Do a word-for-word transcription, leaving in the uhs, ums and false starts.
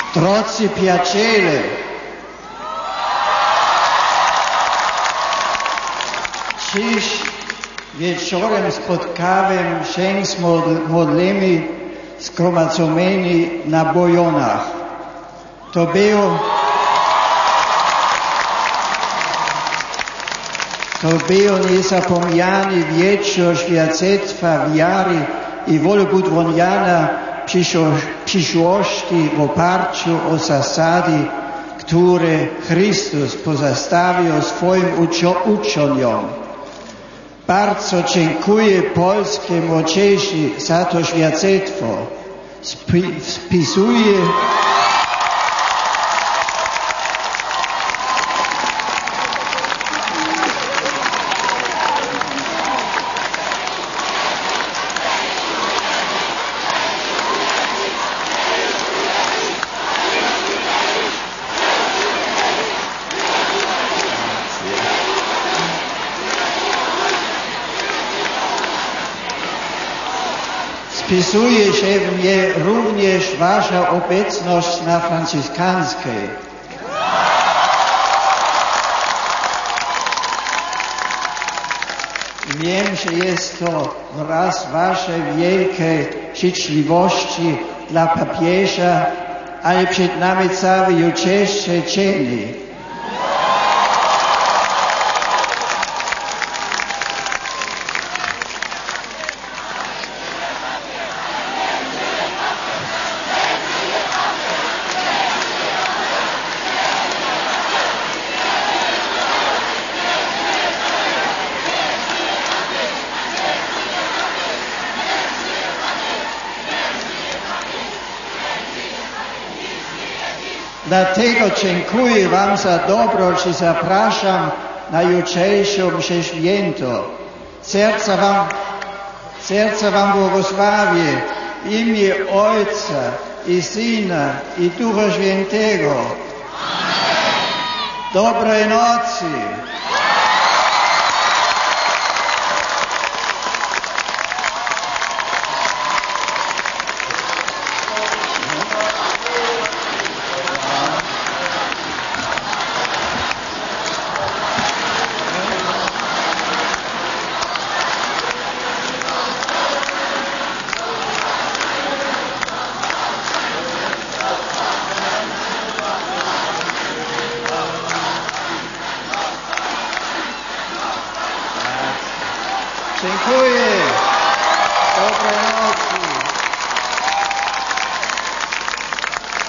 Troci piacere. Dziś wieczorem spotkałem się z modłymi zgromadzonymi na Bojonach. To było, to było niezapomniany wieczór świadectwa wiary i wolobudowania przyszłości w oparciu o zasady, które Chrystus pozostawił swoim uczniom. Bardzo dziękuję polskiej młodzieży za to świadectwo. Spisuję Spisuje się w mnie również wasza obecność na Franciszkańskiej. Wiem, że jest to wyraz waszej wielkiej życzliwości dla papieża, ale przed nami cały jutrzejszy dzień. Dlatego dziękuję wam za dobroć i zapraszam na jutrzejszą mszę świętą. Serca wam, serca wam błogosławię w imię Ojca i Syna i Ducha Świętego. Dobrej nocy.